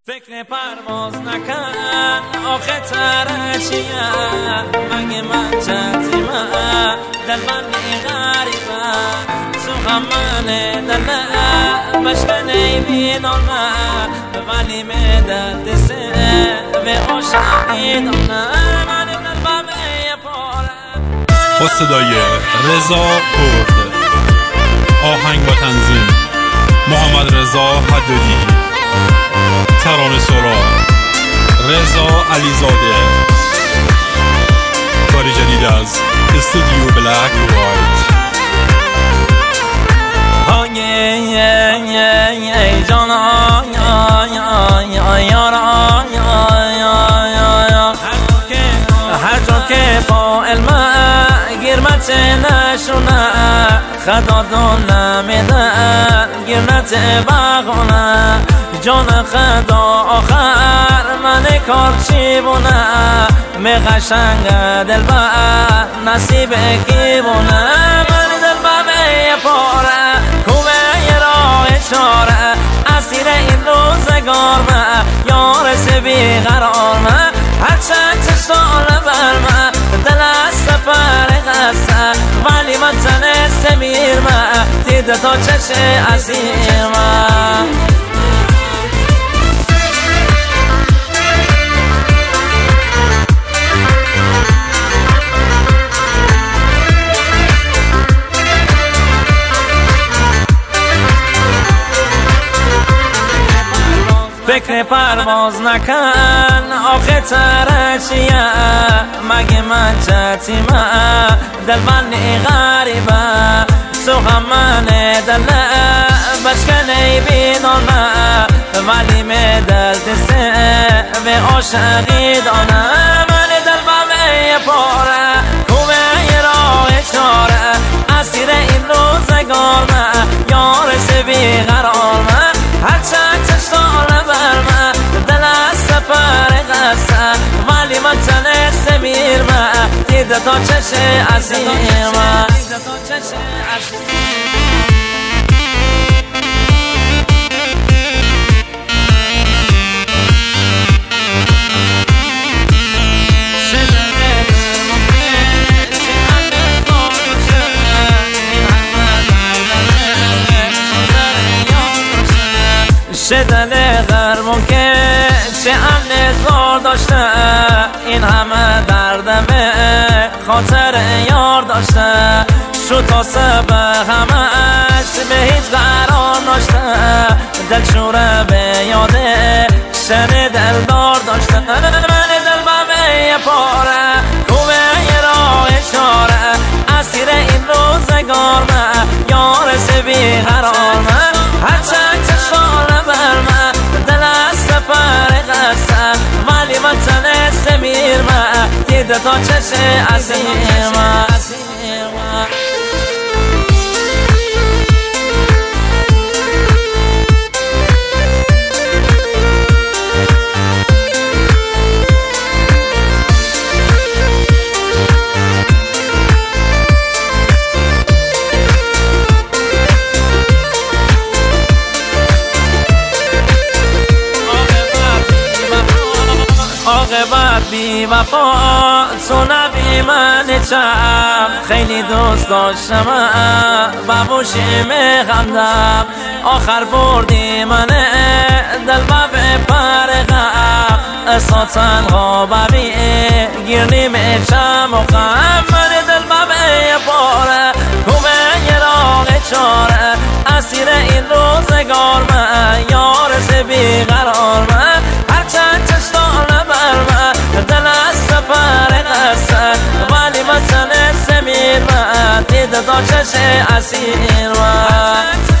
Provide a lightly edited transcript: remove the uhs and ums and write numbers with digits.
فکر پرواز نکن آخه ترشیه مگه من چتیمه دل من غریبه تو هم منه دل مشکنه بیدانه ولی میدد دسته به عاشقی دانه من دل ببه پاره با صدای رضا کرد، آهنگ و تنظیم محمد رضا حدادی، ترانه سرا رضا علیزاده، کاری جدید از استودیو بلک وایت. هر جا که با علم گرمت نشونه خدا دونه میدن گرمت بغونه جان خدا آخر من کار چی بونه می قشنگ دل بر نصیب کی بونه من دل بر پاره کوبه یه راه چاره اسیر این روزگار من یار سبی قرار من هر چند سال بر من دل است فرق ولی من تنست میر من دیده تا چش اسیر من فکر پرواز نکن آخه ترشیه مگه من چتیمه دل من غریبه تو هم منه دل بشکنه بیدانه ولی می دل دسته به عاشقی دانه من دل ببه پاره کوبه یه راه چاره اسیر این روزگار من یار سبی قرار من هر چند سال بر من دل است فرق ولی من تنست میر من دیده تا چش اسیر من شدن غرمون که چه امن زار داشته این همه دردمه خاطر یار داشته شو تا سبه همش به هیچ قرار داشته دل شوره به یاده شن دلدار داشته من دل ببه پاره کوبه یه راه چاره اسیر این روزگار من یار سبی قرار من هر چند سال بر من دل است فرق ولی من تنست میر من دیده تا چش اسیر من عاقبت بی وفا تو نبی من چم خیلی دوست داشتم ببوشی میخندم آخر بردی منه دل ببه پرقم اساتن غاببی گیرنی میچم و غم من دل ببه پاره کوبه یه راه چاره اسیر این روزگار من یار سبی قرار من هر چند سال بر من دل است فرق ولی من تنست میر من دیده تا چش اسیر من